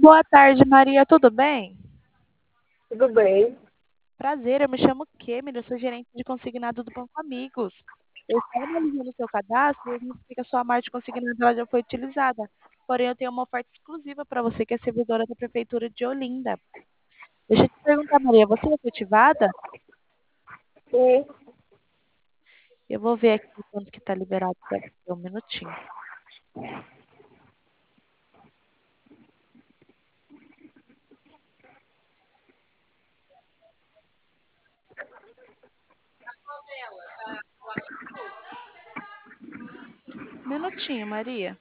Boa tarde, Maria. Tudo bem? Tudo bem? Prazer, eu me chamo Kemily, eu sou gerente de consignado do Banco Amigos. Eu estava analisando o seu cadastro e verifiquei que a sua marca de consignado ela já foi utilizada. Porém, eu tenho uma oferta exclusiva para você que é servidora da Prefeitura de Olinda. Deixa eu te perguntar, Maria, você é efetivada? Sim. Eu vou ver aqui quanto que está liberado para você, um minutinho. Um minutinho, Maria.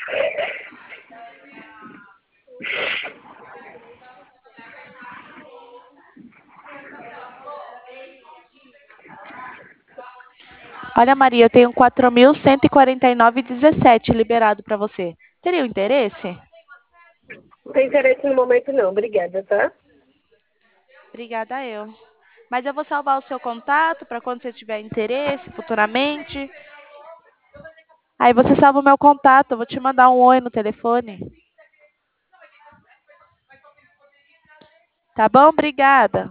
Olha, Maria, eu tenho 4.149,17 liberado para você. Teria o interesse? Não tem interesse no momento não, obrigada, tá? Obrigada, eu. Mas eu vou salvar o seu contato para quando você tiver interesse futuramente. Aí você salva o meu contato, eu vou te mandar um oi no telefone. Tá bom? Obrigada.